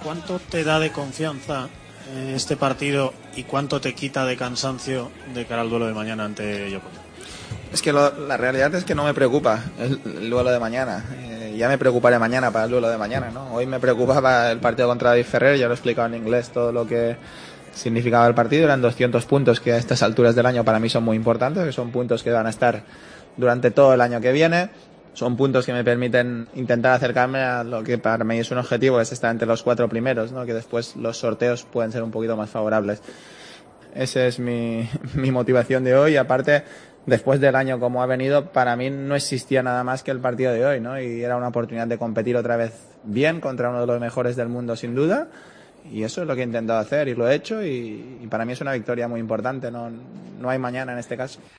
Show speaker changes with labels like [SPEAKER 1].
[SPEAKER 1] ¿Cuánto te da de confianza este partido y cuánto te quita de cansancio de cara al duelo de mañana ante Djokovic?
[SPEAKER 2] Es que la realidad es que no me preocupa el duelo de mañana. Ya me preocuparé mañana para el duelo de mañana, ¿no? Hoy me preocupaba el partido contra David Ferrer, ya lo he explicado en inglés todo lo que significaba el partido. Eran 200 puntos que a estas alturas del año para mí son muy importantes, que son puntos que van a estar durante todo el año que viene. Son puntos que me permiten intentar acercarme a lo que para mí es un objetivo, que es estar entre los 4 primeros, ¿no? Que después los sorteos pueden ser un poquito más favorables. Esa es mi motivación de hoy. Aparte, después del año como ha venido, para mí no existía nada más que el partido de hoy, ¿no? Y era una oportunidad de competir otra vez bien contra uno de los mejores del mundo, sin duda. Y eso es lo que he intentado hacer y lo he hecho. Y para mí es una victoria muy importante. No hay mañana en este caso.